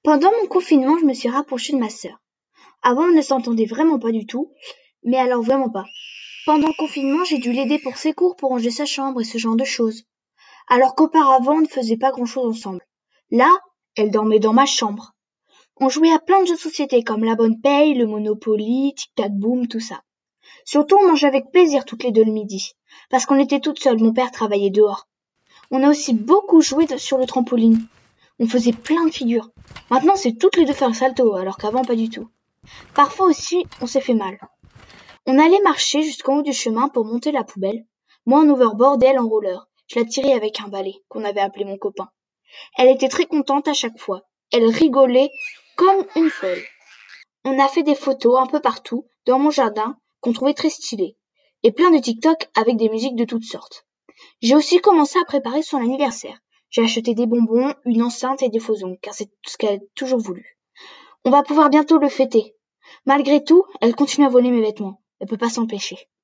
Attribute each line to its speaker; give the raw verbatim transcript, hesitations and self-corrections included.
Speaker 1: Pendant mon confinement, je me suis rapprochée de ma sœur. Avant, on ne s'entendait vraiment pas du tout, mais alors vraiment pas. Pendant le confinement, j'ai dû l'aider pour ses cours, pour ranger sa chambre et ce genre de choses. Alors qu'auparavant, on ne faisait pas grand-chose ensemble. Là, elle dormait dans ma chambre. On jouait à plein de jeux de société comme la bonne paye, le Monopoly, Tic Tac Boom, tout ça. Surtout, on mangeait avec plaisir toutes les deux le midi, parce qu'on était toutes seules, mon père travaillait dehors. On a aussi beaucoup joué de- sur le trampoline. On faisait plein de figures. Maintenant, c'est toutes les deux faire un salto, alors qu'avant, pas du tout. Parfois aussi, on s'est fait mal. On allait marcher jusqu'en haut du chemin pour monter la poubelle. Moi en overboard et elle en roller. Je la tirais avec un balai, qu'on avait appelé mon copain. Elle était très contente à chaque fois. Elle rigolait comme une folle. On a fait des photos un peu partout, dans mon jardin, qu'on trouvait très stylées. Et plein de TikTok avec des musiques de toutes sortes. J'ai aussi commencé à préparer son anniversaire. J'ai acheté des bonbons, une enceinte et des faux ongles, car c'est tout ce qu'elle a toujours voulu. On va pouvoir bientôt le fêter. Malgré tout, elle continue à voler mes vêtements. Elle peut pas s'empêcher.